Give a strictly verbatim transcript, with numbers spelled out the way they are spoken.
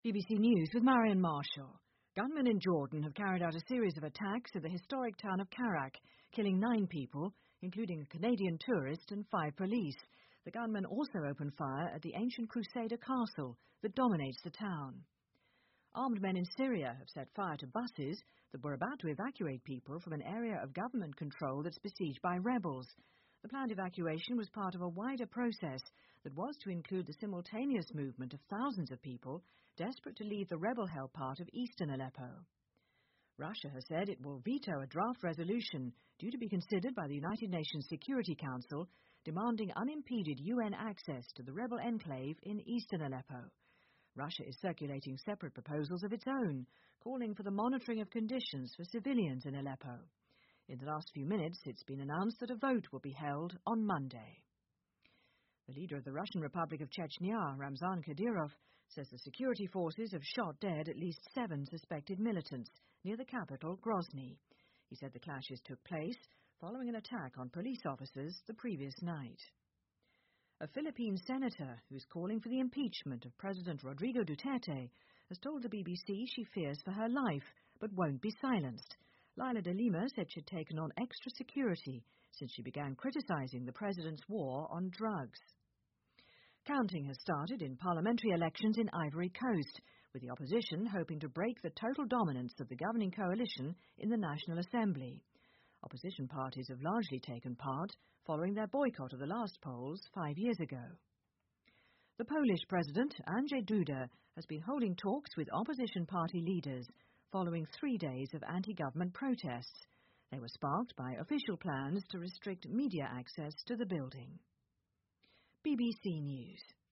B B C News with Marion Marshall. Gunmen in Jordan have carried out a series of attacks at the historic town of Karak, killing nine people, including a Canadian tourist and five police. The gunmen also opened fire at the ancient Crusader castle that dominates the town. Armed men in Syria have set fire to buses that were about to evacuate people from an area of government control that's besieged by rebels. The planned evacuation was part of a wider process that was to include the simultaneous movement of thousands of people desperate to leave the rebel-held part of eastern Aleppo. Russia has said it will veto a draft resolution due to be considered by the United Nations Security Council demanding unimpeded U N access to the rebel enclave in eastern Aleppo. Russia is circulating separate proposals of its own, calling for the monitoring of conditions for civilians in Aleppo. In the last few minutes, it's been announced that a vote will be held on Monday. The leader of the Russian Republic of Chechnya, Ramzan Kadyrov, says the security forces have shot dead at least seven suspected militants near the capital, Grozny. He said the clashes took place following an attack on police officers the previous night. A Philippine senator who's calling for the impeachment of President Rodrigo Duterte has told the B B C she fears for her life, but won't be silenced. Laila de Lima said she'd taken on extra security since she began criticising the president's war on drugs. Counting has started in parliamentary elections in Ivory Coast, with the opposition hoping to break the total dominance of the governing coalition in the National Assembly. Opposition parties have largely taken part following their boycott of the last polls five years ago. The Polish president, Andrzej Duda, has been holding talks with opposition party leaders following three days of anti-government protests. They were sparked by official plans to restrict media access to the building. B B C News.